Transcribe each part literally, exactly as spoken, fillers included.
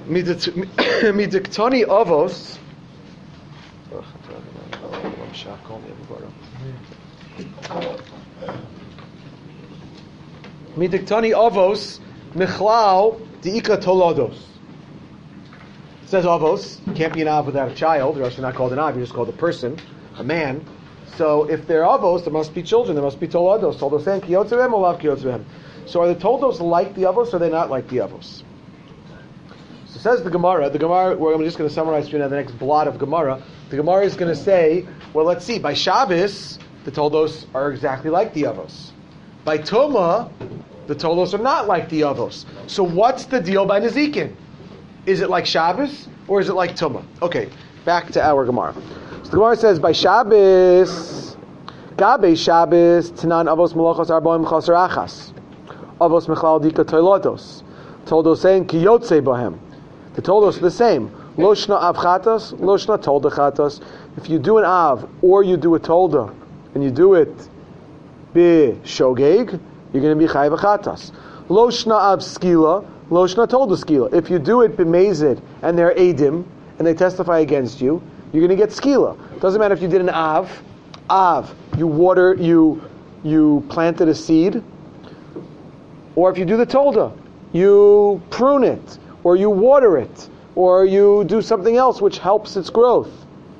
Midiktani avos. Midiktani avos michlal diika tolados. It says avos. You can't be an av without a child, or else you're not called an av. You're just called a person, a man. So if they're avos, there must be children. There must be tolados. Tolados saying kiyotzevem or lav kiyotzevem. So are the toldos like the avos, or are they not like the avos? So says the Gemara. The Gemara. Where I'm just going to summarize for you now the next blot of Gemara. The Gemara is going to say, well, let's see. By Shabbos, the toldos are exactly like the avos. By Tuma, the toldos are not like the avos. So what's the deal by Nezikin? Is it like Shabbos or is it like Tuma? Okay, back to our Gemara. So the Gemara says by Shabbos, Gabe Shabbos Tanan avos malachos arbaim chaser achas avos mechlal dika toilotos toldos saying kiyotze bahem. The toldos are the same. Loshna avchatos, loshna tolda chatos. If you do an av or you do a tolda and you do it be shogeg, you're going to be chayav chatas. Loshna av skila, loshna tolda skila. If you do it b'mezid and they're edim and they testify against you, you're going to get skila. Doesn't matter if you did an av, av, you water, you you planted a seed, or if you do the tolda, you prune it, or you water it, or you do something else which helps its growth.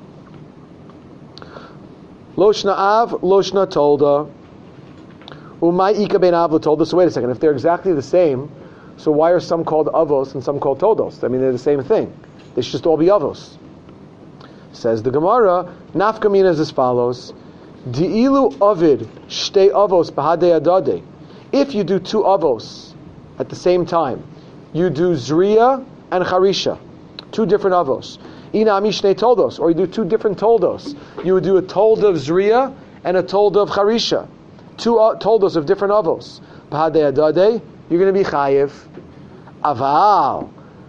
Loshna av, loshna tolda. Umay ika ben av tolda. So wait a second, if they're exactly the same, so why are some called avos and some called toldos? I mean, they're the same thing. They should just all be avos. Says the Gemara, nafka mina is as follows: Di'ilu avid shtei avos bahadei adadei. If you do two avos at the same time, you do zriya and charisha, two different avos. Inaamishnei toldos, or you do two different toldos. You would do a tolda of zriya and a tolda of charisha, two uh, toldos of different avos. Bahadei adadei, you're going to be chayiv. Aval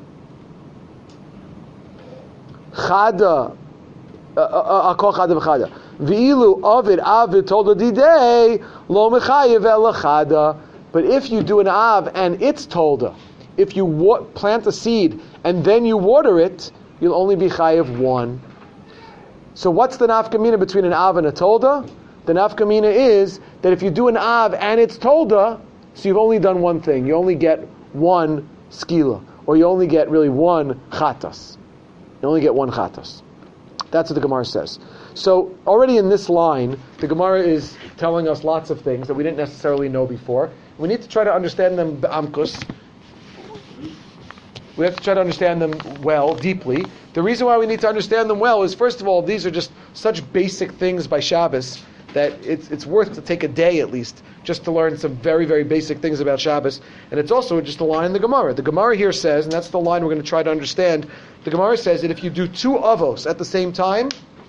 chada. Akol chada v'chada. V'ilu avid avid tolda didei lo mechayev el chada. But if you do an av and it's tolda, if you wa- plant a seed and then you water it, you'll only be chayev one. So what's the nafkamina between an av and a tolda? The nafkamina is that if you do an av and it's tolda, so you've only done one thing. You only get one skila, or you only get really one chatas. You only get one chatas. That's what the Gemara says. So already in this line, the Gemara is telling us lots of things that we didn't necessarily know before. We need to try to understand them be'amkus. We have to try to understand them well, deeply. The reason why we need to understand them well is, first of all, these are just such basic things by Shabbos that it's it's worth to take a day at least just to learn some very, very basic things about Shabbos. And it's also just a line in the Gemara. The Gemara here says, and that's the line we're going to try to understand, the Gemara says that if you do two avos at the same time,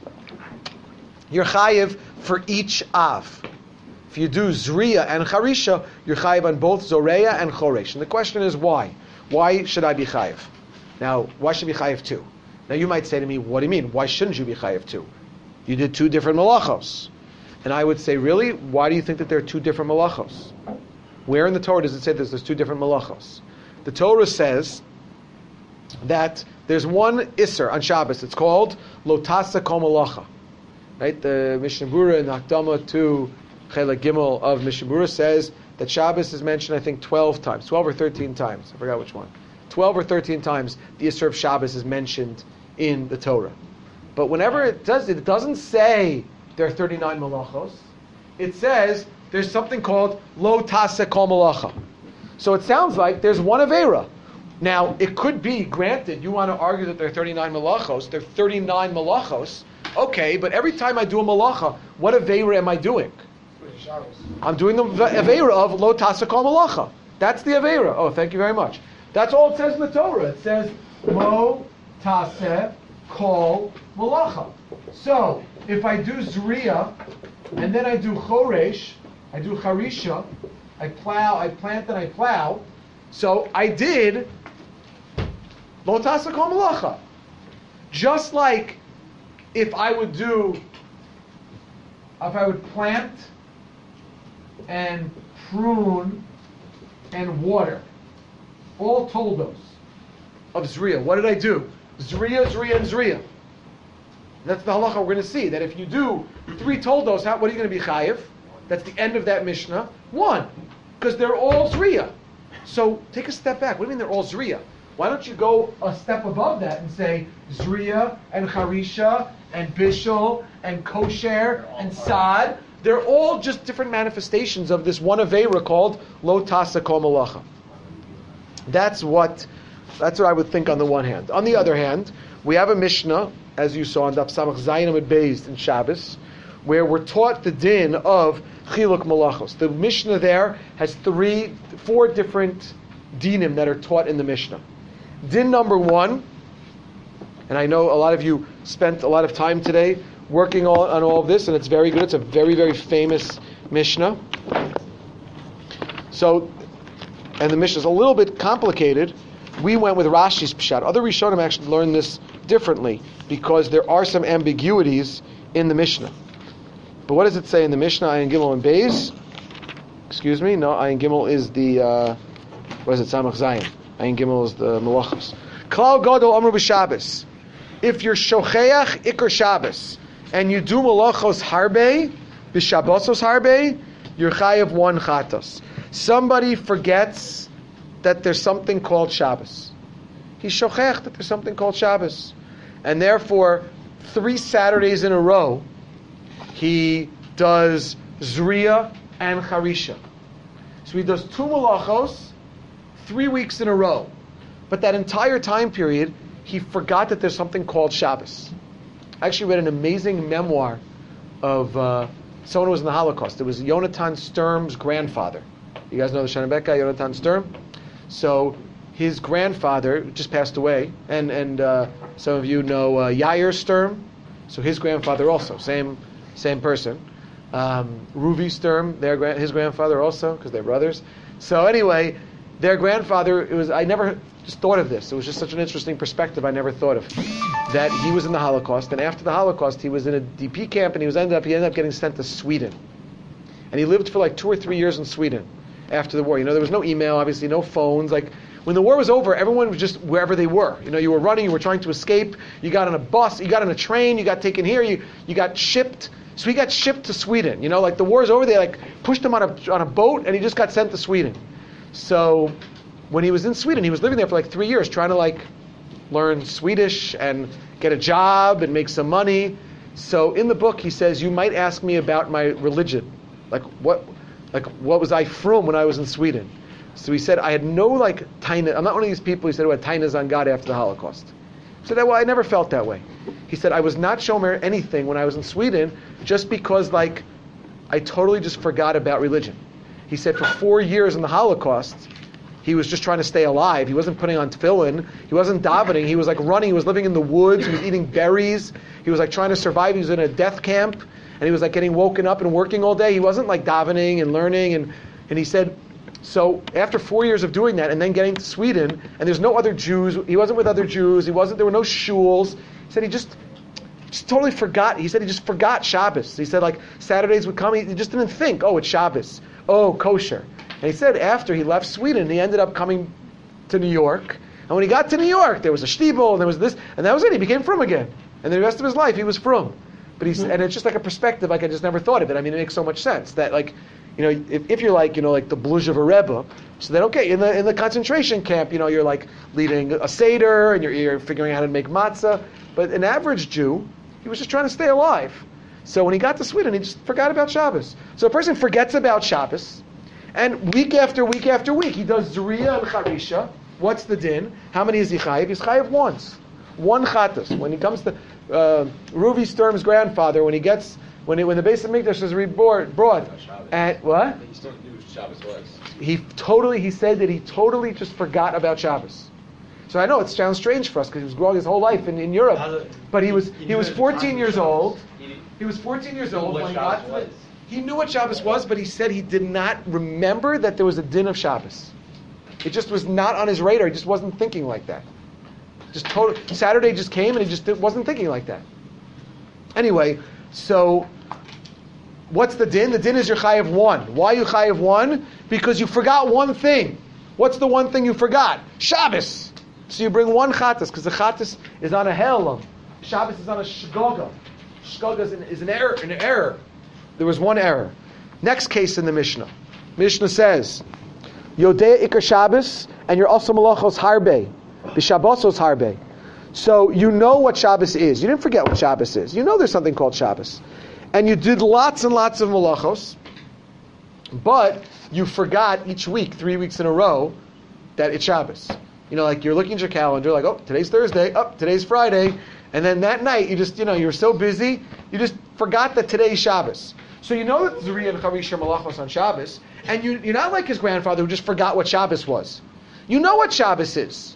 you're chayiv for each av. If you do zriya and charisha, you're chayiv on both zoreya and choresh. And the question is why? Why should I be chayiv? Now, why should I be chayiv two? Now you might say to me, what do you mean? Why shouldn't you be chayiv two? You did two different malachos. And I would say, really? Why do you think that there are two different malachos? Where in the Torah does it say there's, there's two different malachos? The Torah says that there's one Isser on Shabbos. It's called Lotasa Kol Malacha. Right? The Mishnah Berurah in Hakdama to Chelek Gimel of Mishnah Berurah says that Shabbos is mentioned, I think, twelve times. twelve or thirteen times. I forgot which one. twelve or thirteen times the Isser of Shabbos is mentioned in the Torah. But whenever it does it, it doesn't say there are thirty-nine malachos. It says there's something called Lo Tasa Kol Malacha. So it sounds like there's one Avera. Now, it could be, granted, you want to argue that there are thirty-nine malachos, there are thirty-nine malachos. Okay, but every time I do a malacha, what Avera am I doing? I'm doing the Avera of Lo Tasa Kol Malacha. That's the Avera. Oh, thank you very much. That's all it says in the Torah. It says Lo Tasa Kol Malacha. So, if I do Zriya, and then I do Choresh, I do Charisha, I plow, I plant and I plow, so I did Lo Tasa Kol Malacha. Just like if I would do, if I would plant and prune and water, all toldos. of Zriya. What did I do? Zriya, Zriya, and Zriya. That's the halacha we're going to see. That if you do three toldos, how, what are you going to be chayiv? That's the end of that Mishnah. One. Because they're all Zriya. So take a step back. What do you mean they're all Zriya? Why don't you go a step above that and say Zriya and Harisha and Bishul and Kosher and Sad? They're all just different manifestations of this one Aveira called Lo Tasa Kol Malacha. That's what, that's what I would think on the one hand. On the other hand, we have a Mishnah, as you saw in Daf Samach Zayin Amud Beis in Shabbos, where we're taught the din of Chiluk Malachos. The Mishnah there has three, four different dinim that are taught in the Mishnah. Din number one, and I know a lot of you spent a lot of time today working all, on all of this, and it's very good. It's a very, very famous Mishnah. So, and the Mishnah is a little bit complicated. We went with Rashi's Pshat. Other Rishonim actually learned this differently because there are some ambiguities in the Mishnah. But what does it say in the Mishnah? Ayin Gimel and Beis. Excuse me. No, Ayin Gimel is the uh, what is it? Samach Zayin. Ayin Gimel is the Malachos. Klal Gadol Amru b'Shabbos. If you're shocheach ikar Shabbos and you do Malachos harbe b'Shabbosos harbe, you're chayav one chatos. Somebody forgets that there's something called Shabbos. He's shochech that there's something called Shabbos, and therefore three Saturdays in a row he does Zriya and Harisha. So he does two Malachos three weeks in a row. But that entire time period, he forgot that there's something called Shabbos. I actually read an amazing memoir of uh, someone who was in the Holocaust. It was Yonatan Sturm's grandfather. You guys know the Shanabek guy, Yonatan Sturm? So his grandfather just passed away, and, and uh, some of you know uh, Yair Sturm. So his grandfather also, same same person. Um, Ruvi Sturm, their gra- his grandfather also, because they're brothers. So anyway, their grandfather, it was I never just thought of this. It was just such an interesting perspective I never thought of. That he was in the Holocaust, and after the Holocaust, he was in a D P camp, and he was ended up he ended up getting sent to Sweden, and he lived for like two or three years in Sweden after the war. You know, there was no email, obviously, no phones. Like when the war was over, everyone was just wherever they were. You know, you were running, you were trying to escape. You got on a bus, you got on a train, you got taken here, you you got shipped. So he got shipped to Sweden. You know, like the war's over, they like pushed him on a on a boat, and he just got sent to Sweden. So when he was in Sweden, he was living there for like three years, trying to like learn Swedish and get a job and make some money. So in the book, he says, you might ask me about my religion, like what, like what was I from when I was in Sweden? So he said, I had no like taina. I'm not one of these people. He said who had tainas on God after the Holocaust. He said, well, I never felt that way. He said, I was not shomer anything when I was in Sweden, just because like I totally just forgot about religion. He said for four years in the Holocaust, he was just trying to stay alive. He wasn't putting on tefillin. He wasn't davening. He was like running. He was living in the woods. He was eating berries. He was like trying to survive. He was in a death camp, and he was like getting woken up and working all day. He wasn't like davening and learning. And, and he said, so after four years of doing that and then getting to Sweden, and there's no other Jews, he wasn't with other Jews, he wasn't, there were no shuls. He said he just, just totally forgot. He said he just forgot Shabbos. He said like Saturdays would come, he, he just didn't think, oh, it's Shabbos. Oh, kosher. And he said after he left Sweden, he ended up coming to New York. And when he got to New York, there was a shtibel, and there was this, and that was it. He became frum again. And the rest of his life, he was frum. But he's, mm-hmm. and it's just like a perspective, like I just never thought of it. I mean, it makes so much sense that, like, you know, if, if you're like, you know, like the Bluzhever Rebbe, so then okay, in the in the concentration camp, you know, you're like leading a seder, and you're, you're figuring out how to make matzah. But an average Jew, he was just trying to stay alive. So when he got to Sweden, he just forgot about Shabbos. So a person forgets about Shabbos, and week after week after week, he does Zuriya and Charisha. What's the din? How many is he chayiv? He's chayiv once. One chatas. When he comes to uh, Ruvi Sturm's grandfather, when he gets, when he, when the Beis Hamikdash is reborn, brought, and what? He still knew what Shabbos was. He totally, he said that he totally just forgot about Shabbos. So I know it sounds strange for us because he was growing his whole life in, in Europe, but he was he, he was fourteen years old. He, he was fourteen years old when he got to it. He knew what Shabbos was, but he said he did not remember that there was a din of Shabbos. It just was not on his radar. He just wasn't thinking like that. Just total, Saturday just came and he just wasn't thinking like that. Anyway, so what's the din? The din is you're chayiv one. Why you chayiv one? Because you forgot one thing. What's the one thing you forgot? Shabbos. So you bring one chatas, because the chatas is on a helam. Shabbos is on a shgoga. Shgoga is an, is an error. An error. There was one error. Next case in the Mishnah. Mishnah says, Yodea Ikar Shabbos, and you're also malachos harbe. B'Shabbosos harbe. So you know what Shabbos is. You didn't forget what Shabbos is. You know there's something called Shabbos. And you did lots and lots of malachos, but you forgot each week, three weeks in a row, that it's Shabbos. You know, like you're looking at your calendar, like, oh, today's Thursday, oh, today's Friday, and then that night, you just, you know, you're so busy, you just forgot that today's Shabbos. So you know that Zriya and Charisha are malachos on Shabbos, and you, you're not like his grandfather who just forgot what Shabbos was. You know what Shabbos is,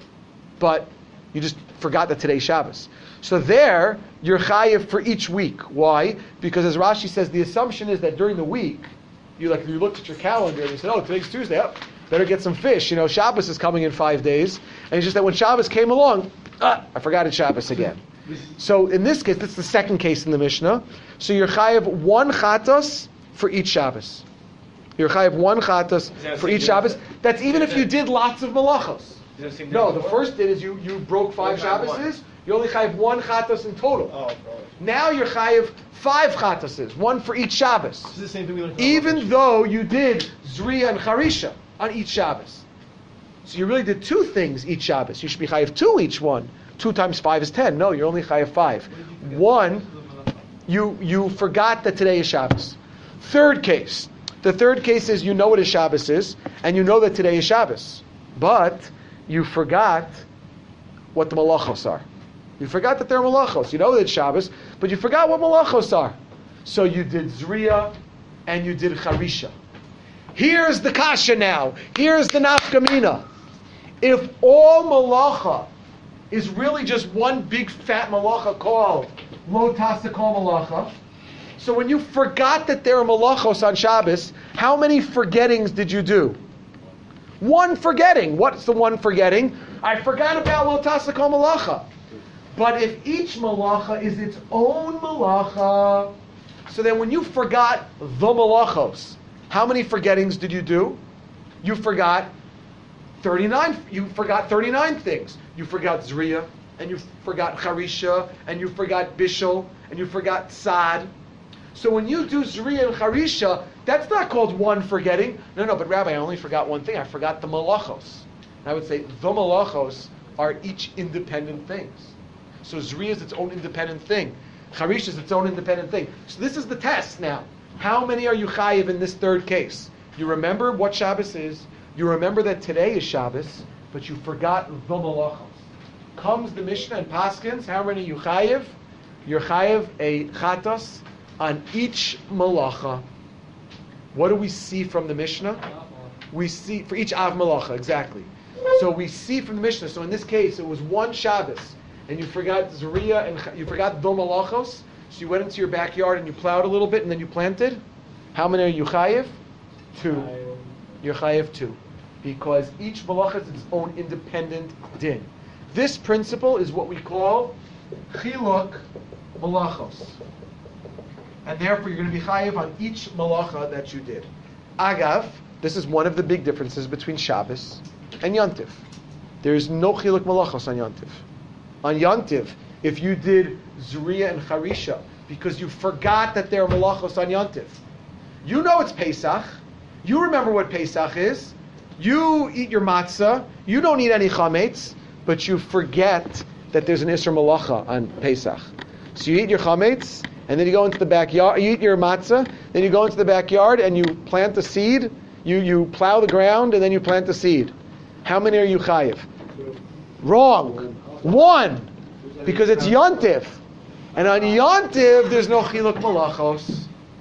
but you just forgot that today's Shabbos. So there, you're chayiv for each week. Why? Because as Rashi says, the assumption is that during the week, you like you looked at your calendar and you said, oh, today's Tuesday, oh, better get some fish. You know, Shabbos is coming in five days. And it's just that when Shabbos came along, ah, I forgot it's Shabbos again. So in this case, that's the second case in the Mishnah. So you're chayiv one chatos for each Shabbos. You're chayiv one chatos for each Shabbos. That's even if you did lots of malachos. No, the first did is you, you broke five Shabboses. You only chayiv one chatos in total. Oh, now you're chayiv five chatoses, one for each Shabbos. This is the same thing we learned even though you did Zriya and Charisha on each Shabbos. So you really did two things each Shabbos. You should be chayiv two each one. Two times five is ten. No, you're only chayiv five. One, you you forgot that today is Shabbos. Third case. The third case is you know what a Shabbos is, and you know that today is Shabbos. But you forgot what the malachos are. You forgot that they're malachos. You know that it's Shabbos, but you forgot what malachos are. So you did Zriya and you did Charisha. Here's the kasha now. Here's the nafkamina. If all malacha is really just one big fat malacha called lo tasa kol malacha, so when you forgot that there are malachos on Shabbos, how many forgettings did you do? One forgetting. What's the one forgetting? I forgot about lo tasa kol malacha. But if each malacha is its own malacha, so then when you forgot the malachos, how many forgettings did you do? You forgot thirty-nine. You forgot thirty-nine things. You forgot Zriya, and you forgot Charisha, and you forgot Bishul, and you forgot Sad. So when you do Zriya and Charisha, that's not called one forgetting. No, no, but Rabbi, I only forgot one thing. I forgot the malachos. And I would say the malachos are each independent things. So Zriya is its own independent thing. Charisha is its own independent thing. So this is the test now. How many are you chayiv in this third case? You remember what Shabbos is. You remember that today is Shabbos, but you forgot the malachos. Comes the Mishnah and Paskins. How many you chayiv? You're chayiv a chatos on each malacha. What do we see from the Mishnah? We see for each av malacha, exactly. So we see from the Mishnah. So in this case, it was one Shabbos, and you forgot Zriya and you forgot the malachos. So you went into your backyard and you plowed a little bit, and then you planted. How many are you chayiv? Two. You're chayiv two, because each malacha is its own independent din. This principle is what we call chiluk malachos. And therefore you're going to be chayiv on each malacha that you did. Agav, this is one of the big differences between Shabbos and Yontif. There is no chiluk malachos on Yontif. On Yontif, if you did Zriya and Charisha because you forgot that there are malachos on Yontif, you know it's Pesach. You remember what Pesach is. You eat your matzah. You don't eat any chametz, but you forget that there's an Isser Malacha on Pesach. So you eat your chametz, and then you go into the backyard. You eat your matzah, then you go into the backyard and you plant the seed. You you plow the ground and then you plant the seed. How many are you chayiv? Wrong. One, because it's Yontif, and on Yontif there's no chiluk malachos.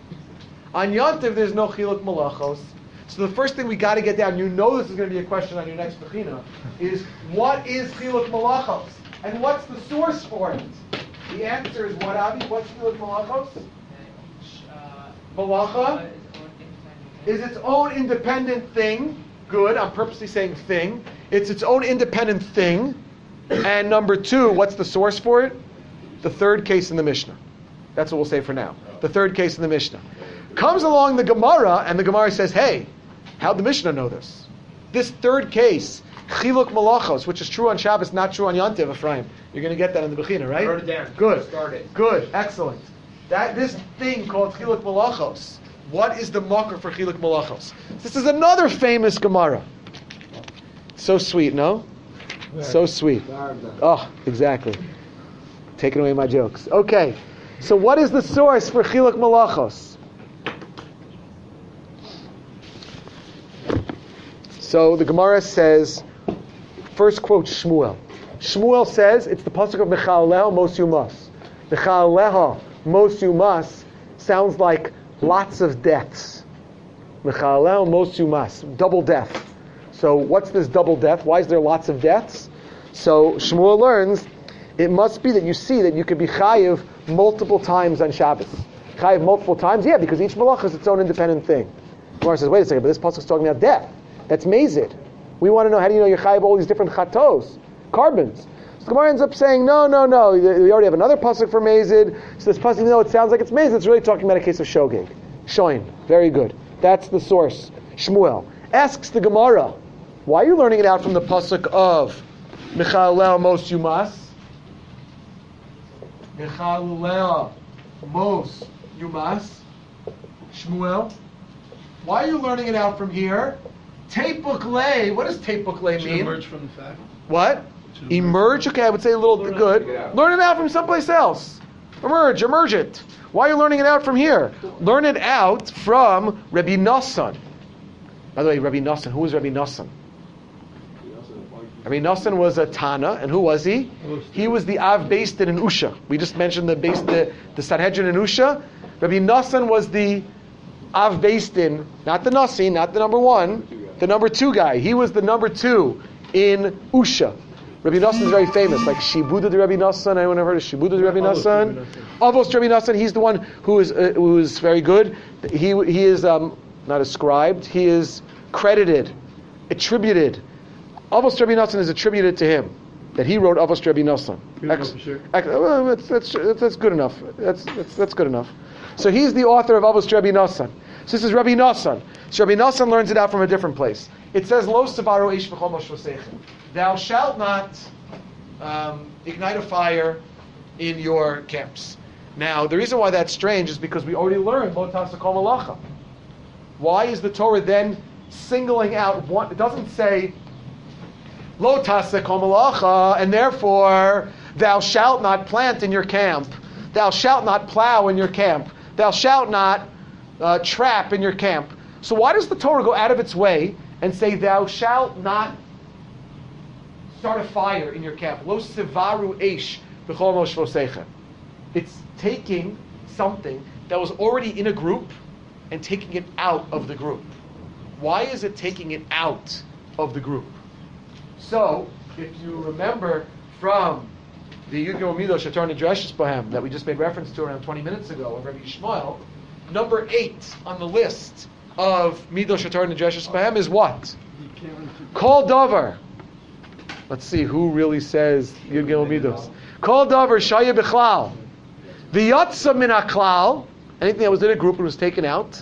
On Yontif there's no chiluk malachos. So the first thing we got to get down, you know this is going to be a question on your next bechina, is what is chiluk malachos? And what's the source for it? The answer is what, Avi? What's chiluk malachos? Uh, Malacha is its own independent thing. Good, I'm purposely saying thing. It's its own independent thing. And number two, what's the source for it? The third case in the Mishnah. That's what we'll say for now. The third case in the Mishnah. Comes along the Gemara, and the Gemara says, hey, how'd the Mishnah know this? This third case, Chiluk Malachos, which is true on Shabbos, not true on Yom Tov, Ephraim. You're going to get that in the Bechina, right? I wrote it down. Good. Started. Good. Excellent. That this thing called Chiluk Malachos. What is the marker for Chiluk Malachos? This is another famous Gemara. So sweet, no? So sweet. Oh, exactly. Taking away my jokes. Okay. So what is the source for Chiluk Malachos? So the Gemara says, first quote Shmuel. Shmuel says it's the pasuk of Mechaleleha Mos Yumas. Mechaleleha Mos Yumas sounds like lots of deaths. Mechaleleha Mos Yumas, double death. So what's this double death? Why is there lots of deaths? So Shmuel learns it must be that you see that you could be chayiv multiple times on Shabbos. Chayiv multiple times? Yeah, because each malach is its own independent thing. Gemara says, wait a second, but this pasuk is talking about death. That's mazid. We want to know, how do you know you're chayiv all these different chatos, carbons? So Gemara ends up saying, no, no, no, we already have another pasuk for mazid. So this pasuk, even though it sounds like it's mazid, it's really talking about a case of shogeg. Shoin. Very good. That's the source. Shmuel asks the Gemara, why are you learning it out from the pasuk of Mechaleleha Mos Yumas? Mechaleleha Mos Yumas. Shmuel, why are you learning it out from here? Teipuk lei. What does teipuk lei mean? Emerge from the fact. What? Emerge. Okay, I would say a little Learn good. it Learn it out from someplace else. Emerge, emerge it. Why are you learning it out from here? Learn it out from Rabbi Nosson. By the way, Rabbi Nosson. Who was Rabbi Nosson? Rabbi Nosson was a Tana, and who was he? He was the Av based in Usha. We just mentioned the base, the, the Sanhedrin in Usha. Rabbi Nosson was the Av based in, not the Nasi, not the number one, the number two guy. He was the number two in Usha. Rabbi Nosson is very famous, like Shibuda de Rabbi Nosson. Anyone ever heard of Shibuda de Rabbi Nosson? Avos de Rabbi Nosson. He's the one who is uh, who is very good. He he is um, not ascribed. He is credited, attributed. Avos de Rabbi Nosson is attributed to him that he wrote Avos de Rabbi Nosson. Ex- sure. ex- well, that's, that's that's good enough. That's that's that's good enough. So he's the author of Avos de Rabbi Nosson. So this is Rabbi Nosson. So Rabbi Nosson learns it out from a different place. It says, Lo savaru eish b'chol moshvosechem. Thou shalt not um, ignite a fire in your camps. Now, the reason why that's strange is because we already learned Lo ta'aseh kol malacha. Why is the Torah then singling out one? It doesn't say Lo ta'aseh kol malacha, and therefore thou shalt not plant in your camp. Thou shalt not plow in your camp. Thou shalt not uh, trap in your camp. So why does the Torah go out of its way and say, thou shalt not start a fire in your camp? Lo sivaru eish b'chol moshvosechem. It's taking something that was already in a group and taking it out of the group. Why is it taking it out of the group? So, if you remember from the Yud Gimel Midos Shatar Nidreshes Bohem that we just made reference to around twenty minutes ago of Rabbi Yishmael, number eight on the list of Midos Shatar Nidreshes Bohem is what? Kol Davar. Let's see who really says Yud Gimel Midos. Kol Davar Shaya B'chlal. V'yatsa min haklal. Anything that was in a group and was taken out.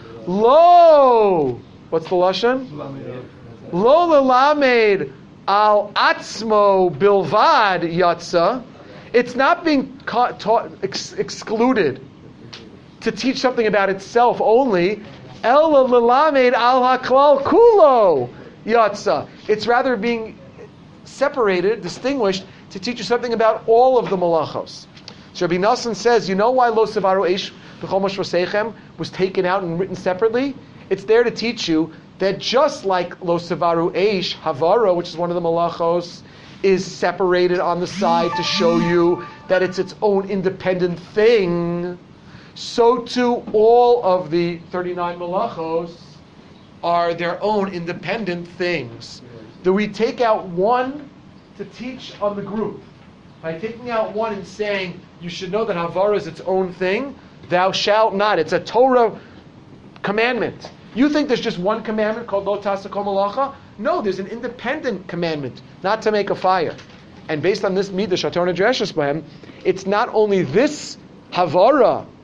Lo. What's the lashon? Lo lelamed al atzmo bilvad yatsa. It's not being ca- taught, ex- excluded to teach something about itself only. El lelamed al haklal kulo yatsa. It's rather being separated, distinguished, to teach you something about all of the malachos. So Rabbi Nosson says, you know why Lo Savaru Eish B'chol Moshvosechem was taken out and written separately? It's there to teach you that just like Lo Savaru Eish, Havara, which is one of the malachos, is separated on the side to show you that it's its own independent thing, so too all of the thirty-nine malachos are their own independent things. Do we take out one to teach on the group? By taking out one and saying, you should know that Havara is its own thing, thou shalt not. It's a Torah commandment. You think there's just one commandment called Lo Ta'aseh Kol Malacha? No, there's an independent commandment, not to make a fire. And based on this Midah Shatar Nidreshes Bohem, it's not only this Havara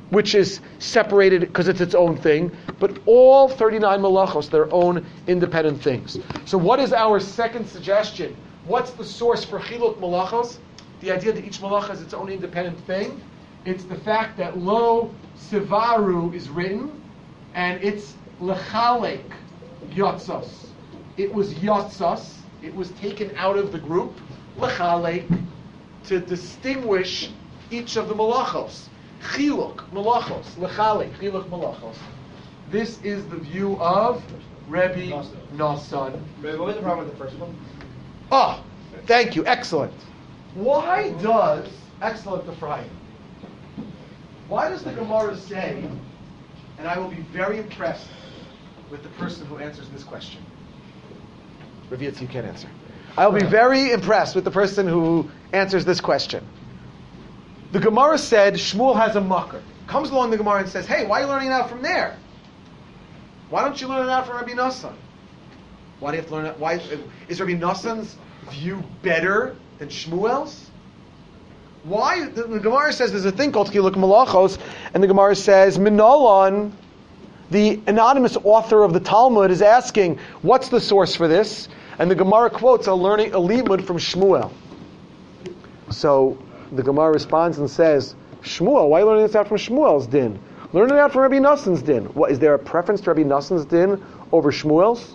which is separated because it's its own thing, but all thirty-nine malachos, their own independent things. So what is our second suggestion? What's the source for chiluk malachos? The idea that each malacha is its own independent thing. It's the fact that lo sivaru is written, and it's lechalek yotzos. It was yotzos. It was taken out of the group, lechalek, to distinguish each of the malachos. Chiluk malachos, lechalek, chiluk malachos. This is the view of Rebbe Nosson. What was the problem with the first one? Ah, thank you, excellent. Why does, excellent Ephraim, why does the Gemara say, and I will be very impressed with the person who answers this question. Rav Yitz, you can't answer. I'll be very impressed with the person who answers this question. The Gemara said Shmuel has a mucker. Comes along the Gemara and says, hey, why are you learning it out from there? Why don't you learn it out from Rabbi Nosson? Why do you have to learn it? Why is Rabbi Nosson's view better than Shmuel's? Why? The, the Gemara says there's a thing called Chiluk Malachos, and the Gemara says Minolan, the anonymous author of the Talmud, is asking, what's the source for this? And the Gemara quotes a learning a limud from Shmuel. So the Gemara responds and says, Shmuel, why are you learning this out from Shmuel's din? Learn it out from Rabbi Nosson's din. What, is there a preference to Rabbi Nosson's din over Shmuel's?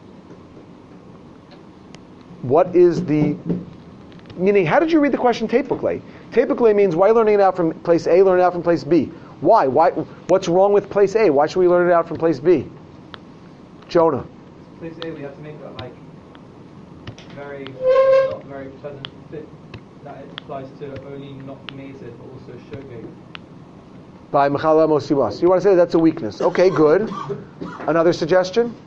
What is the... Meaning, how did you read the question typically? Typically means, why learning it out from place A, learn it out from place B? Why? Why? What's wrong with place A? Why should we learn it out from place B? Jonah. Place A, we have to make that like very, not very pleasant fit. That it applies to only not Mezid, but also Shogeg. By Mechala Mosibas. You want to say that's a weakness. Okay, good. Another suggestion?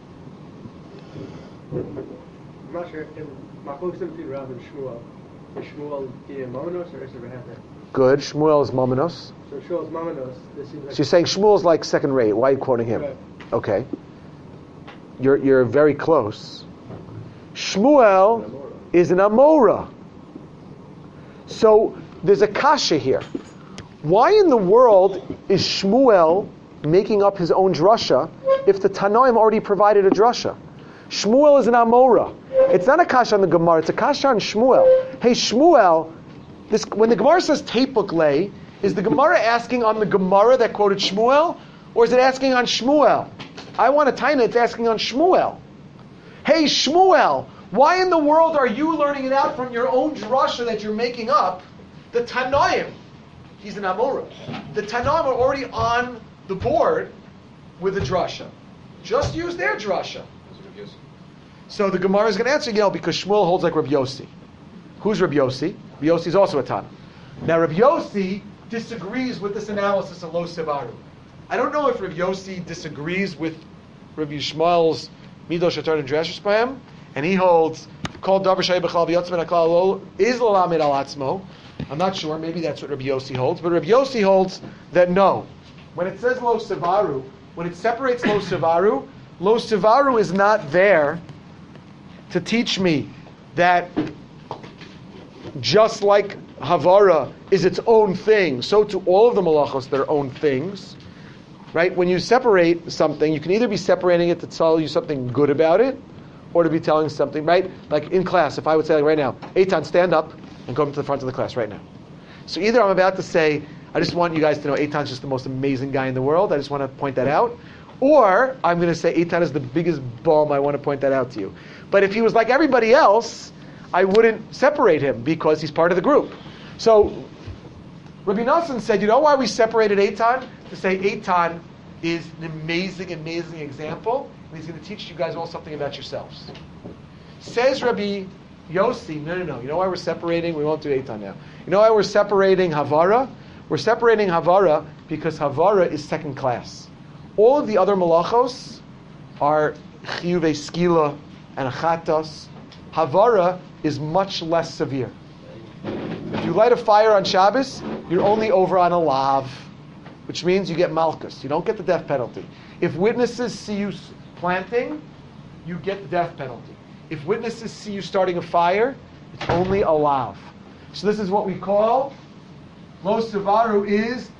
I'm not sure. Machlokas between Rav and Shmuel. Is Shmuel being Mominos or is it Reheter? Good. Shmuel is Mominos. So Shmuel's Mominos. This seems like So you're saying Shmuel's like second rate. Why are you quoting him? Right. Okay. You're you're very close. Shmuel is an Amora. So there's a kasha here. Why in the world is Shmuel making up his own drasha if the Tanoim already provided a drasha? Shmuel is an Amora. It's not a kasha on the Gemara, it's a kasha on Shmuel. Hey Shmuel, this, when the Gemara says Tepuk, is the Gemara asking on the Gemara that quoted Shmuel, or is it asking on Shmuel? I want to taina, it's asking on Shmuel. Hey Shmuel, why in the world are you learning it out from your own drasha that you're making up? The Tanoim, he's an Amora. The Tanoim are already on the board with a drasha. Just use their drasha. So the Gemara is going to answer, you know, because Shmuel holds like Rabbi Yossi. Who's Rabbi Yossi? Rabbi Yossi is also a Tana. Now Rabbi Yossi disagrees with this analysis of Lo Sevaru. I don't know if Rabbi Yossi disagrees with Rabbi Shmuel's Midosh Shatar and Drashish Bahem, and he holds called Davar Shai B'Chal V'Yotzim Aklal Lo is Lalamid Al Atzmo. I'm not sure. Maybe that's what Rabbi Yossi holds, but Rabbi Yossi holds that no. When it says Lo Sevaru, when it separates Lo Sevaru, Lo Sevaru is not there to teach me that just like Havara is its own thing, so to all of the malachos their own things. Right? When you separate something, you can either be separating it to tell you something good about it, or to be telling something, right? Like in class, if I would say like right now, Eitan, stand up and come to the front of the class right now. So either I'm about to say, I just want you guys to know Eitan's just the most amazing guy in the world, I just want to point that out. Or I'm going to say Eitan is the biggest bum, I want to point that out to you. But if he was like everybody else, I wouldn't separate him because he's part of the group. So Rabbi Nosson said, you know why we separated Eitan? To say Eitan is an amazing, amazing example, and he's going to teach you guys all something about yourselves. Says Rabbi Yossi, no, no, no. You know why we're separating? We won't do Eitan now. You know why we're separating Havara? We're separating Havara because Havara is second class. All of the other malachos are chiyuvei skila and achatos. Havara is much less severe. If you light a fire on Shabbos, you're only over on a lav, which means you get malchus. You don't get the death penalty. If witnesses see you planting, you get the death penalty. If witnesses see you starting a fire, it's only a lav. So this is what we call Lo Sevaru is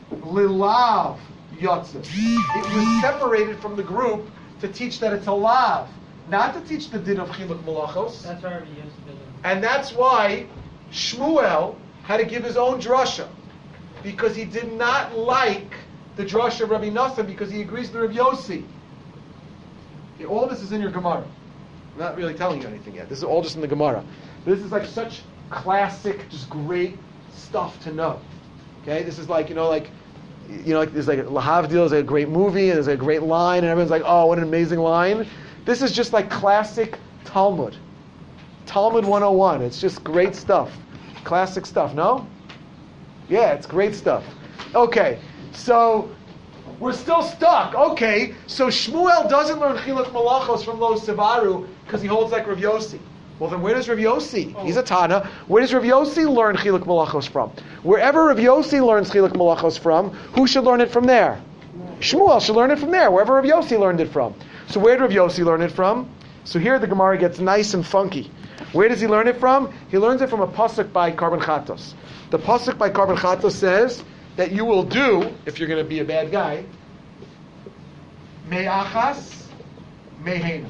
Lilav Yotzim. It was separated from the group to teach that it's a lav, not to teach the din of Chiluk Malachos. That's why we used to do. And that's why Shmuel had to give his own drasha, because he did not like the drasha of Rabbi Nassim, because he agrees with Rabbi Yossi. All this is in your Gemara. I'm not really telling you anything yet. This is all just in the Gemara. This is like such classic, just great stuff to know. Okay, this is like, you know, like, you know, like there's like Lahavdil is like a great movie, and there's a great line, and everyone's like, oh, what an amazing line. This is just like classic Talmud. Talmud one oh one. It's just great stuff. Classic stuff, no? Yeah, it's great stuff. Okay, so we're still stuck. Okay, so Shmuel doesn't learn Chiluk Malachos from Lo Sivaru because he holds like Rav Yossi. Well, then where does Rav Yossi? Oh. He's a Tana. Where does Rav Yossi learn Chiluk Malachos from? Wherever Rav Yossi learns Chiluk Malachos from, who should learn it from there? Shmuel should learn it from there, wherever Rav Yossi learned it from. So where did Rav Yossi learn it from? So here the Gemara gets nice and funky. Where does he learn it from? He learns it from a pasuk by Karban Chatos. The pasuk by Karban Chatos says that you will do, if you're going to be a bad guy, me'achas, me'hena.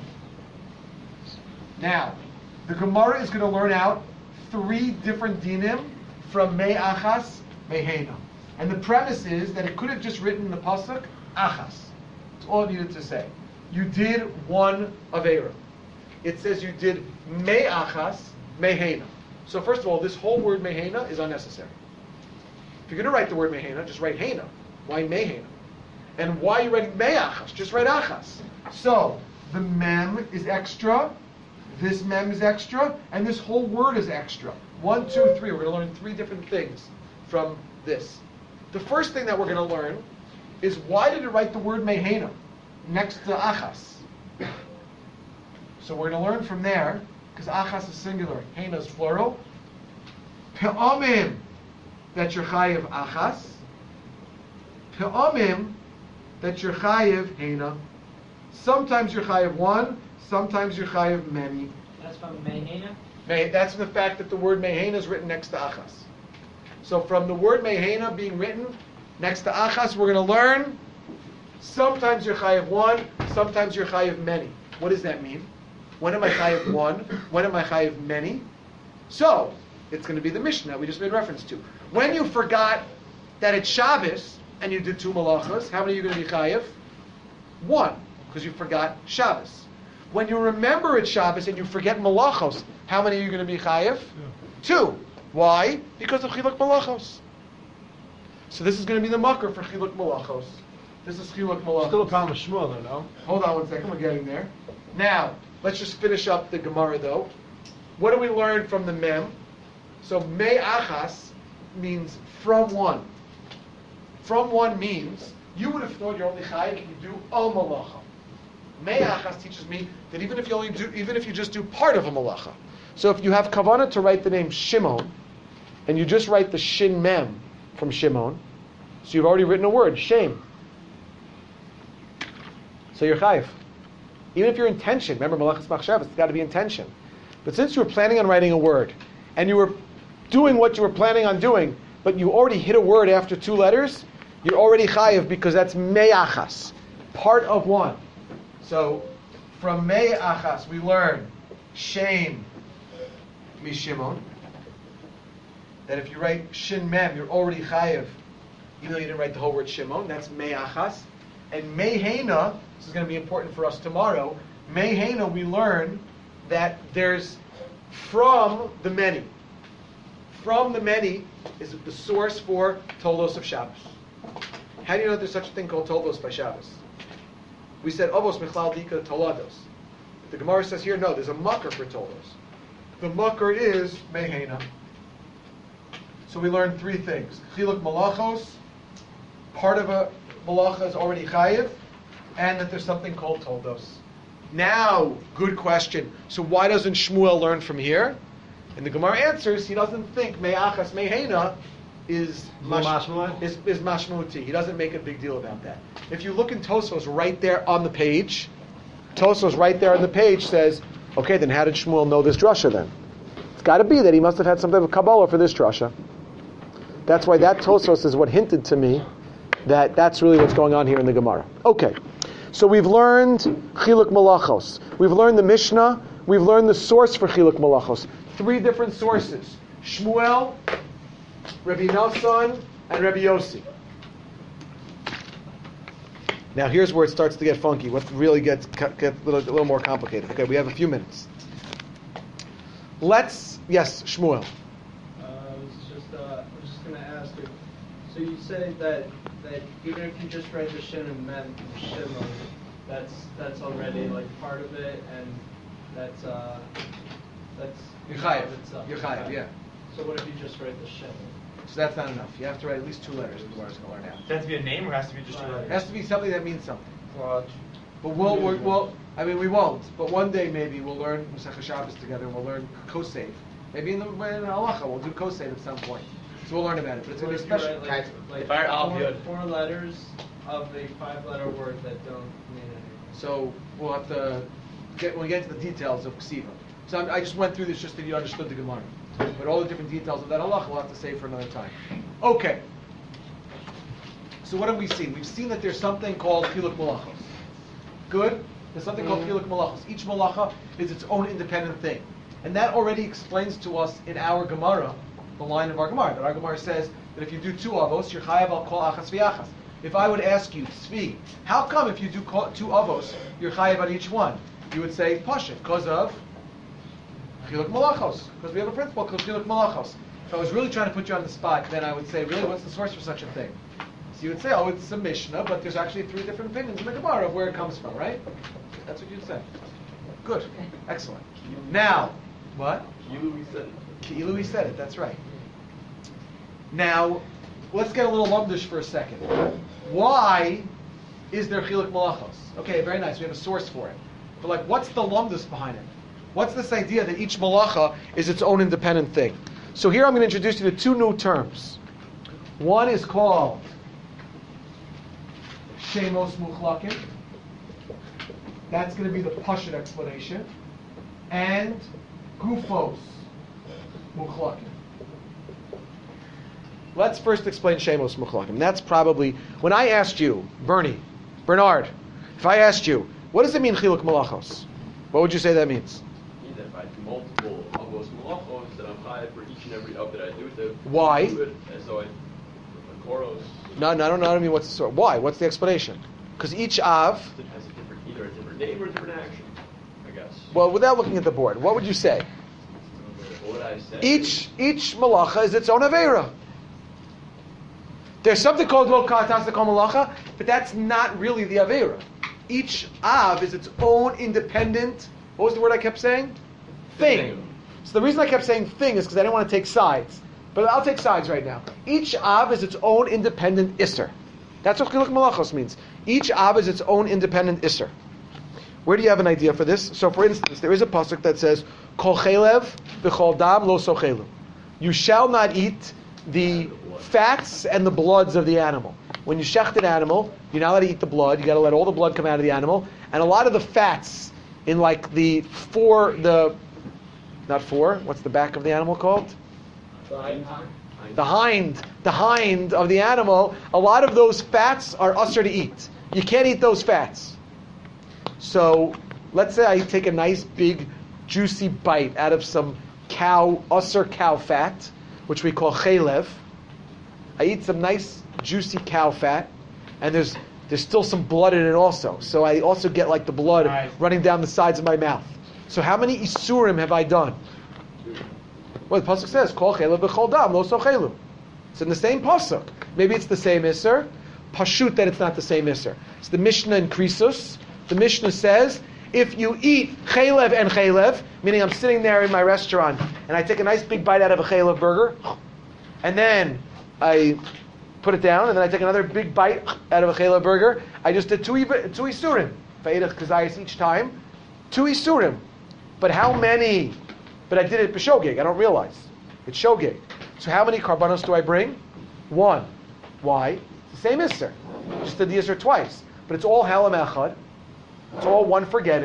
Now, the Gemara is going to learn out three different dinim from me'achas, me'hena. And the premise is that it could have just written in the pasuk, achas. That's all it needed to say. You did one avera. It says you did me'achas, me'hena. So first of all, this whole word me'hena is unnecessary. If you're going to write the word me'hena, just write hena. Why me'hena? And why are you writing me'achas? Just write achas. So, the mem is extra, this mem is extra, and this whole word is extra. One, two, three. We're going to learn three different things from this. The first thing that we're going to learn is why did it write the word me'hena next to achas? So we're going to learn from there, because achas is singular, hena is plural. Pe'amim, that you're chayiv achas. Pe'amim, that you're chayiv hena. Sometimes you're chayiv one, sometimes you're chayiv many. That's from Mehena? May, that's from the fact that the word mehena is written next to achas. So from the word mehena being written next to achas, we're going to learn sometimes you're chayiv one, sometimes you're chayiv many. What does that mean? When am I chayiv one? When am I chayiv many? So, it's going to be the Mishnah we just made reference to. When you forgot that it's Shabbos, and you did two malachas, how many are you going to be chayiv? One, because you forgot Shabbos. When you remember it's Shabbos and you forget malachos, how many are you going to be chayiv? Yeah. Two. Why? Because of chiluk malachos. So this is going to be the makar for chiluk malachos. This is chiluk malachos. Still a problem with Shmuel, though, no? Hold on one second, we're getting there. Now, let's just finish up the Gemara, though. What do we learn from the mem? So, me'achas means from one. From one means, you would have thought you're only chayiv if you do a malacha. Me'achas teaches me that even if you only do, even if you just do part of a malacha. So if you have kavanah to write the name Shimon, and you just write the shin mem from Shimon, so you've already written a word, shame. So you're chayiv. Even if your intention, remember malachas machshavas, it's got to be intention. But since you were planning on writing a word, and you were doing what you were planning on doing, but you already hit a word after two letters, you're already chayiv because that's me'achas, part of one. So from me'achas we learn shame mishimon, that if you write shin mem, you're already chayiv, even though you didn't write the whole word shimon. That's me'achas. And mehena, this is going to be important for us tomorrow, mehena we learn that there's from the many. From the many is the source for Toldos of Shabbos. How do you know there's such a thing called Toldos by Shabbos? We said Avos Michlal Dika Tolados. The Gemara says here, no, there's a makar for Toldos. The makar is mehena. So we learned three things. Chiluk malachos, part of a malacha is already chayiv, and that there's something called toldos. Now, good question. So why doesn't Shmuel learn from here? And the Gemara answers, he doesn't think me'achas mehena is mash, is, is mashmuti. He doesn't make a big deal about that. If you look in Tosfos right there on the page, Tosfos right there on the page says, okay, then how did Shmuel know this drasha then? It's got to be that he must have had some type of Kabbalah for this drasha. That's why that Tosfos is what hinted to me that that's really what's going on here in the Gemara. Okay, so we've learned Chiluk Malachos. We've learned the Mishnah. We've learned the source for Chiluk Malachos. Three different sources: Shmuel, Rabbi Nassan, and Rabbi Yossi. Now here's where it starts to get funky. What really gets, gets a, little, a little more complicated. Okay, we have a few minutes. Let's, yes, Shmuel. Uh, I was just, uh, I was just going to ask you. So you say that that even if you just write the shin and mem shimon, that's that's already like part of it, and that's uh, that's Yechayev. itself. Yechayev, yeah. So what if you just write the shin? So that's not enough. You have to write at least two letters. The Gemara's going to learn out. Does it have to be a name or has to be just two Right. It letters? has to be something that means something. Well, But we'll, we'll, we'll, I mean, we won't. But one day maybe we'll learn Masechah Shabbos together. We'll learn Kosev. Maybe in the in Halacha we'll do Kosev at some point. So we'll learn about it. But it's what going to be if you special. write, like, like If I write Al four, Yud. four letters of a five-letter word that don't mean anything? So we'll have to get when we get into the details of Ksiva. So I'm, I just went through this just so you understood the Gemara. But all the different details of that Halacha we'll have to save for another time. Okay. So what have we seen? We've seen that there's something called Chiluk Malachos. Good? There's something called Chiluk Malachos. Each Malacha is its own independent thing. And that already explains to us in our Gemara, the line of our Gemara, that our Gemara says that if you do two avos, you're chayav al kol achas v'achas. If I would ask you, Tzvi, how come if you do ko- two avos, you're chayav on each one? You would say, Pasha, because of Chiluk Malachos. Because we have a principle called Chiluk Malachos. If I was really trying to put you on the spot, then I would say, really, what's the source for such a thing? So you would say, oh, it's a Mishnah, but there's actually three different opinions in the Gemara of where it comes from, right? That's what you'd say. Good. Excellent. Now, what? You said it. Ki'ilu he said it, that's right. Now, let's get a little lumdish for a second. Why is there Chiluk Malachos? Okay, very nice, we have a source for it. But like, what's the lumdus behind it? What's this idea that each malacha is its own independent thing? So here I'm going to introduce you to two new terms. One is called Shemos Muchlakim. That's going to be the Pashut explanation. And Gufos Muchlakim. Let's first explain Shemos Muchlakim. That's probably, when I asked you, Bernie, Bernard, if I asked you, what does it mean Chiluk Malachos? What would you say that means? Means that if I do multiple avos malachos, then I'm chayav for each and every av that I do. To Why? Do it as though I, the koros No, no, I don't know. I don't mean what's the sort. Why? What's the explanation? Because each av. has a different, either a different name or a different action, I guess. Well, without looking at the board, what would you say? What would I say? Each each malacha is its own avera. There's something called lo katas kol malacha, but that's not really the avera. Each av is its own independent. What was the word I kept saying? Thing. So the reason I kept saying thing is because I didn't want to take sides. But I'll take sides right now. Each av is its own independent isser. That's what Chiluk Malachos means. Each av is its own independent isser. Where do you have an idea for this? So for instance, there is a pasuk that says, Kol chelev v'chol dam lo sochelu. You shall not eat the fats and the bloods of the animal. When you shecht an animal, you're not allowed to eat the blood. You got to let all the blood come out of the animal, and a lot of the fats in like the four, the not four. What's the back of the animal called? The hind, the hind of the animal. A lot of those fats are usher to eat. You can't eat those fats. So, let's say I take a nice big juicy bite out of some cow, usher cow fat, which we call chelev. I eat some nice juicy cow fat, and there's there's still some blood in it also. So I also get like the blood Right. running down the sides of my mouth. So how many isurim have I done? Well, the pasuk says, "Kol chelev v'chol dam lo sochelu." It's in the same pasuk. Maybe it's the same isser. Pashut that it's not the same isser. It's the Mishnah in Krisus. The Mishnah says, if you eat chelev and chelev, meaning I'm sitting there in my restaurant and I take a nice big bite out of a chelev burger, and then I put it down, and then I take another big bite out of a chelev burger. I just did two, two isurim. If I ate a kazayas each time, two isurim. But how many? But I did it b'shogeg. I don't realize. It's shogeg. So how many karbanos do I bring? One. Why? It's the same isser. Just did the isser twice. But it's all halam echad. It's all one forgetting.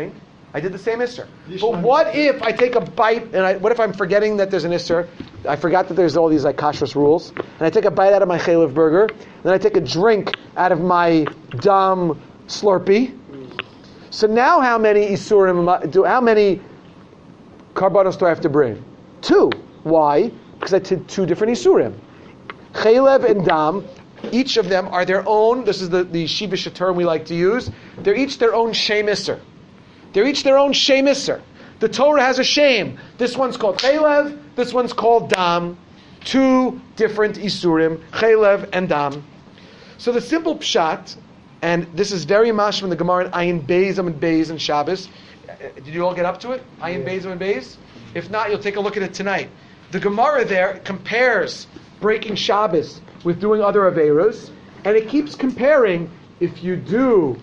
I did the same Isser. But what if I take a bite, and I, what if I'm forgetting that there's an Isser? I forgot that there's all these like kashrus rules, and I take a bite out of my chaylev burger, then I take a drink out of my dam Slurpee. So now how many Isurim, do, how many karbanos do I have to bring? Two. Why? Because I did two different Isurim. Chaylev and dam, each of them are their own, this is the, the Shibisha term we like to use, they're each their own Shem Isser. They're each their own Shem Isser. The Torah has a Shem. This one's called Chaylev, this one's called Dam. Two different Isurim, Chaylev and Dam. So the simple pshat, and this is very mashma in the Gemara in Ayin Beis and Beis and Shabbos. Did you all get up to it? Ayin Beis and Beis? If not, you'll take a look at it tonight. The Gemara there compares breaking Shabbos with doing other Averos, and it keeps comparing if you do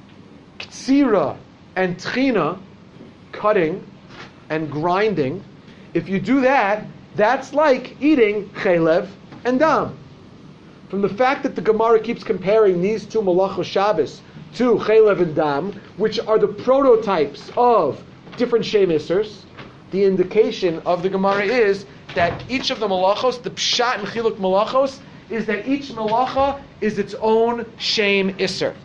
Ktsira and Tchina, cutting and grinding, if you do that, that's like eating Chaylev and Dam. From the fact that the Gemara keeps comparing these two Malachos Shabbos to Chaylev and Dam, which are the prototypes of different Shem Issers, the indication of the Gemara is that each of the Malachos, the Pshat and Chiluk Malachos, is that each Malacha is its own Shem Isser.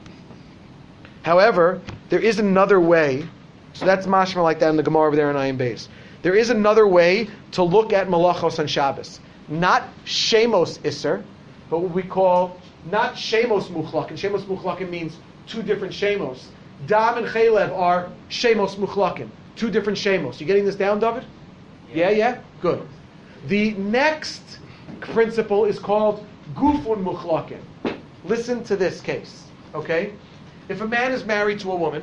However, there is another way, so that's mashma like that in the Gemara over there in Ayin Beis. There is another way to look at Malachos on Shabbos. Not Shemos Isser, but what we call, not Shemos Muchlakin. Shemos Muchlakin means two different Shemos. Dam and Chaylev are Shemos Muchlakin, two different Shemos. You getting this down, David? Yeah, yeah? Good. The next principle is called Gufun Muchlakin. Listen to this case, okay? If a man is married to a woman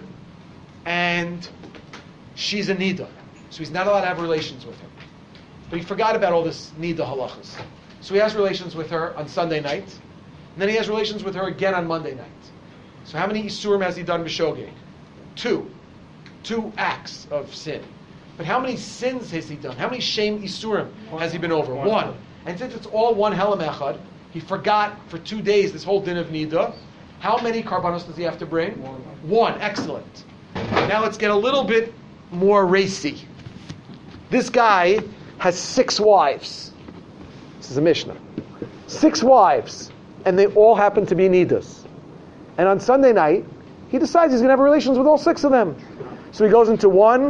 and she's a Nida, so he's not allowed to have relations with her, but he forgot about all this Nida halachas. So he has relations with her on Sunday night, and then he has relations with her again on Monday night. So how many Isurim has he done b'shogeg? Two. Two acts of sin. But how many sins has he done? How many Shem Isurim has he been over? One. one. And since it's all one Helam Echad, he forgot for two days this whole din of Nida. How many karbanos does he have to bring? One. One. Excellent. Now let's get a little bit more racy. This guy has six wives. This is a Mishnah. Six wives. And they all happen to be Nidas. And on Sunday night, he decides he's going to have relations with all six of them. So he goes into one,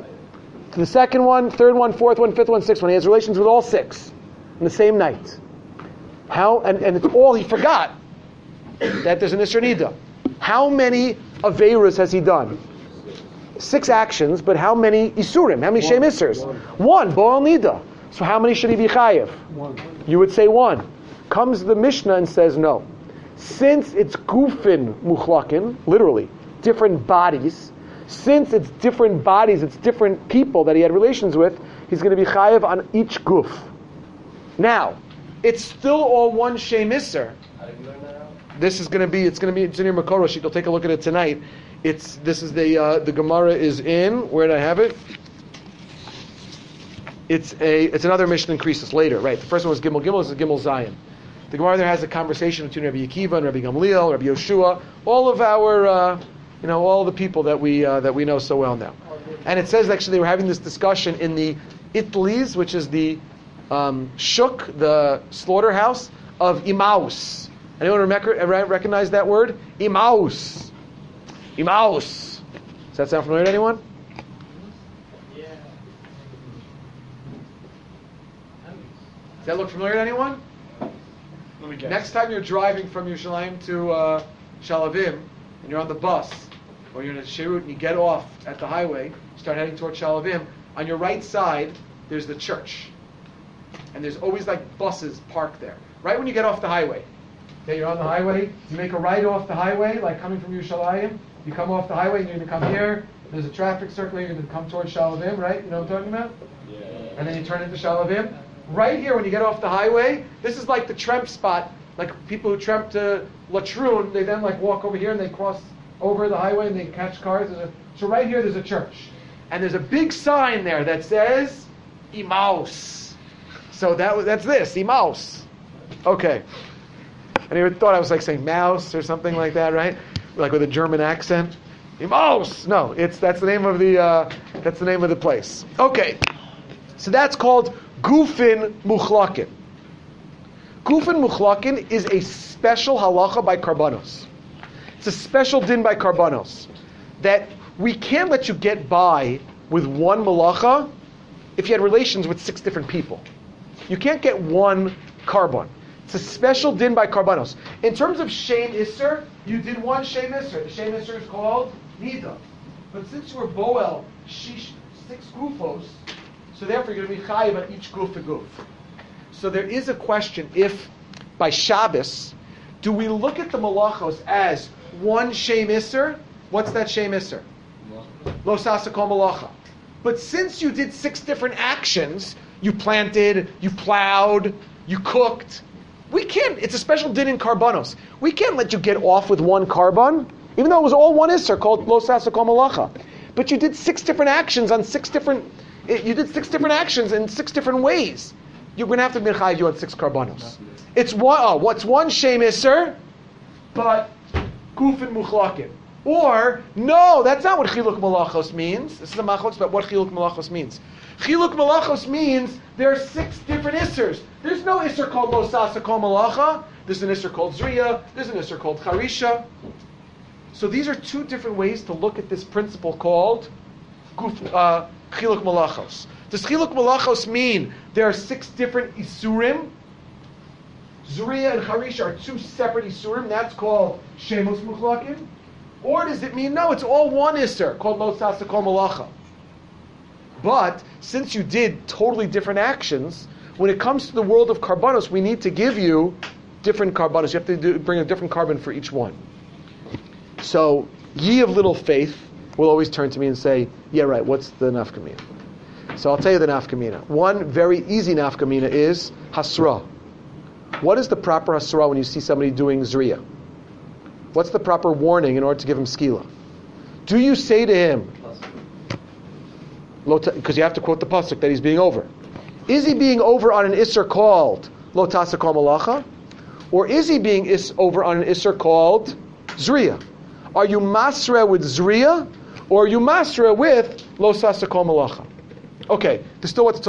to the second one, third one, fourth one, fifth one, sixth one. He has relations with all six in the same night. How? And, and it's all he forgot that there's an Isser Nida. How many Averas has he done? Six actions, but how many Isurim? How many Shem Issers? One. Bo'al Nida. So how many should he be chayiv? One. You would say one. Comes the Mishnah and says no. Since it's gufin muchlakin, literally, different bodies, since it's different bodies, it's different people that he had relations with, he's going to be chayiv on each guf. Now, it's still all one Shem Isser. This is going to be, it's going to be, it's in your Makoro sheet. You'll take a look at it tonight. It's, this is the, uh, the Gemara is in, where did I have it? It's a, it's another Mishnah increases later, right? The first one was Gimel Gimel, this is Gimel Zion. The Gemara there has a conversation between Rabbi Akiva and Rabbi Gamliel, Rabbi Yoshua, all of our, uh, you know, all the people that we, uh, that we know so well now. And it says actually they were having this discussion in the Itlis, which is the um, Shuk, the slaughterhouse of Imaus. Anyone rec- recognize that word? Imaus. Imaus. Does that sound familiar to anyone? Yeah. Does that look familiar to anyone? Let me guess. Next time you're driving from Yerushalayim to uh, Shalavim, and you're on the bus, or you're in a shirut and you get off at the highway, you start heading towards Shalavim, on your right side, there's the church. And there's always like buses parked there. Right when you get off the highway. Okay, you're on the highway, you make a right off the highway, like coming from Yerushalayim, you come off the highway and you're going to come here, there's a traffic circle, you're going to come towards Shalavim, right? You know what I'm talking about? Yeah. And then you turn into Shalavim. Right here, when you get off the highway, this is like the tramp spot. Like people who tramp to Latrun, they then like walk over here and they cross over the highway and they catch cars. There's a, so right here, there's a church, and there's a big sign there that says Imaus. So that that's this Imaus. Okay. And you thought I was like saying mouse or something like that, right? Like with a German accent. Imos. No, it's that's the name of the uh, that's the name of the place. Okay, so that's called Gufin Muchlakin. Gufin Muchlakin is a special halacha by Karbanos. It's a special din by Karbanos that we can't let you get by with one malacha if you had relations with six different people. You can't get one carbon. It's a special din by Karbanos. In terms of Shem Isser, you did one Shem Isser. The Shem Isser is called Nida. But since you were Boel, Shish, six gufos, so therefore you're going to be Chayiv on each guf to guf. So there is a question if, by Shabbos, do we look at the malachos as one Shem Isser? What's that Shem Isser? Lo Sasa Kol Malacha. But since you did six different actions, you planted, you plowed, you cooked, we can't, it's a special din in Karbanos. We can't let you get off with one carbon, even though it was all one Isser called Lo Sasa Kol Malacha. But you did six different actions on six different, you did six different actions in six different ways. You're going to have to minchayev you on six Karbanos. It's one, oh, what's one Shem Isser, but Gufin Muchlakin. Or, no, that's not what Chiluk Malachos means. This is the machlokes about what Chiluk Malachos means. Chiluk Malachos means there are six different Issers. There's no Isser called Lo Sasa Kol Malacha. There's an Isser called Zriya. There's an Isser called Charisha. So these are two different ways to look at this principle called Guf, uh, Chiluk Malachos. Does Chiluk Malachos mean there are six different Isurim? Zriya and Charisha are two separate Isurim. That's called Shemos Muchlakin. Or does it mean, no, it's all one Isser, called Lo Sasa Kol Malacha. But, since you did totally different actions, when it comes to the world of Karbanos, we need to give you different Karbanos. You have to do, bring a different carbon for each one. So, ye of little faith will always turn to me and say, yeah, right, what's the nafkamina? So I'll tell you the nafkamina. One very easy nafkamina is hasra. What is the proper hasra when you see somebody doing zriya? What's the proper warning in order to give him skila? Do you say to him, because you have to quote the pasuk that he's being over. Is he being over on an isser called Lo Tasa Kol Malacha? Or is he being is over on an isser called Zriya? Are you masra with Zriya? Or are you masra with Lo Tasa Kol Malacha? Okay, there's still what to talk